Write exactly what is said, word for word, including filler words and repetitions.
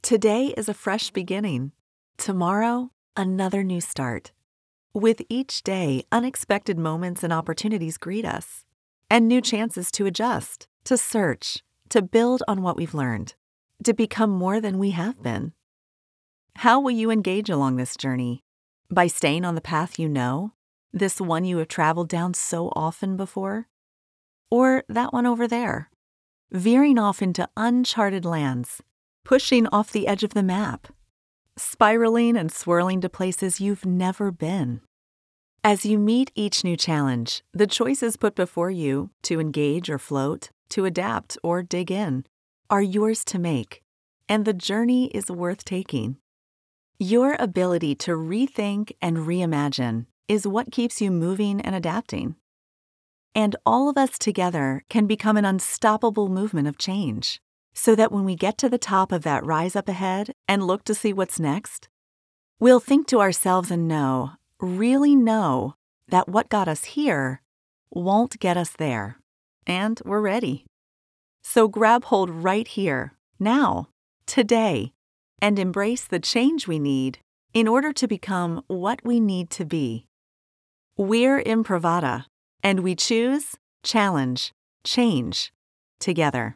Today is a fresh beginning. Tomorrow, another new start. With each day, unexpected moments and opportunities greet us, and new chances to adjust, to search, to build on what we've learned, to become more than we have been. How will you engage along this journey? By staying on the path you know, this one you have traveled down so often before? Or that one over there, veering off into uncharted lands, pushing off the edge of the map, spiraling and swirling to places you've never been? As you meet each new challenge, the choices put before you to engage or float, to adapt or dig in, are yours to make, and the journey is worth taking. Your ability to rethink and reimagine is what keeps you moving and adapting. And all of us together can become an unstoppable movement of change, so that when we get to the top of that rise up ahead and look to see what's next, we'll think to ourselves and know, really know, that what got us here won't get us there, and we're ready. So grab hold right here, now, today, and embrace the change we need in order to become what we need to be. We're Imprivata, and we choose, challenge, change together.